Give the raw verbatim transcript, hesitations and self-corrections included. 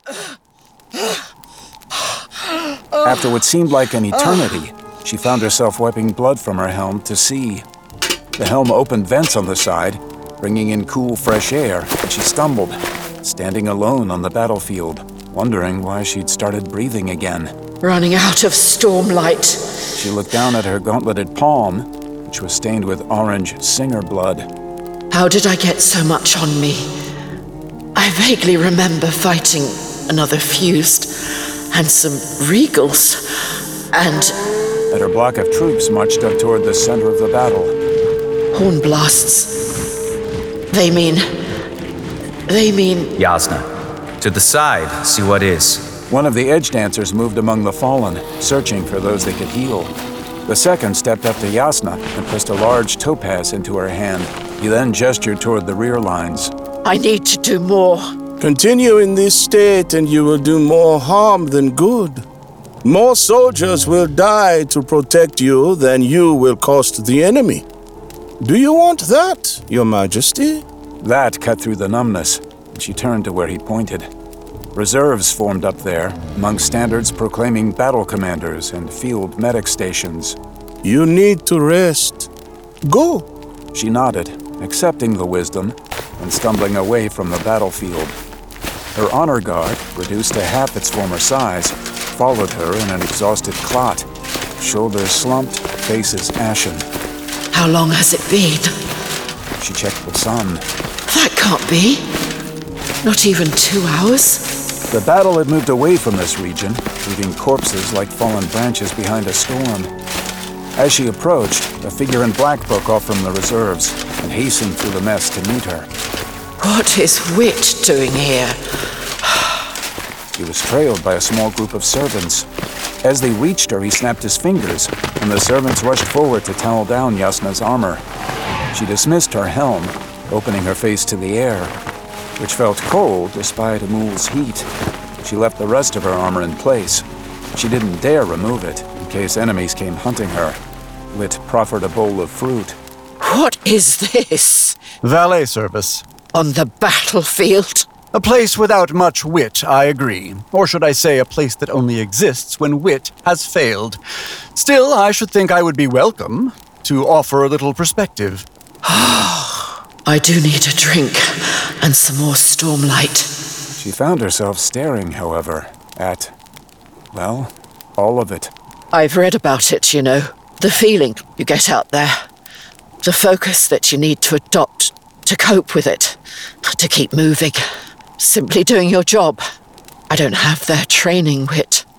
After what seemed like an eternity, she found herself wiping blood from her helm to see. The helm opened vents on the side, bringing in cool, fresh air, and she stumbled, standing alone on the battlefield, wondering why she'd started breathing again. Running out of stormlight. She looked down at her gauntleted palm, which was stained with orange singer blood. How did I get so much on me? I vaguely remember fighting another fused, and some regals, and... And her block of troops marched up toward the center of the battle. Horn blasts. They mean... They mean... Yasna, to the side, see what is. One of the edge dancers moved among the fallen, searching for those they could heal. The second stepped up to Yasna and pressed a large topaz into her hand. He then gestured toward the rear lines. I need to do more. Continue in this state and you will do more harm than good. More soldiers will die to protect you than you will cost the enemy. Do you want that, Your Majesty? That cut through the numbness, and she turned to where he pointed. Reserves formed up there, among standards proclaiming battle commanders and field medic stations. You need to rest. Go. She nodded, accepting the wisdom, and stumbling away from the battlefield. Her honor guard, reduced to half its former size, followed her in an exhausted clot, shoulders slumped, faces ashen. How long has it been? She checked the sun. That can't be. Not even two hours? The battle had moved away from this region, leaving corpses like fallen branches behind a storm. As she approached, a figure in black broke off from the reserves and hastened through the mess to meet her. What is Wit doing here? He was trailed by a small group of servants. As they reached her, he snapped his fingers, and the servants rushed forward to tunnel down Yasna's armor. She dismissed her helm, opening her face to the air, which felt cold despite Amul's heat. She left the rest of her armor in place. She didn't dare remove it, in case enemies came hunting her. Wit proffered a bowl of fruit. What is this? Valet service. On the battlefield? A place without much wit, I agree. Or should I say, a place that only exists when wit has failed. Still, I should think I would be welcome to offer a little perspective. I do need a drink and some more stormlight. She found herself staring, however, at, well, all of it. I've read about it, you know. The feeling you get out there. The focus that you need to adopt to cope with it. To keep moving. Simply doing your job. I don't have their training, Wit.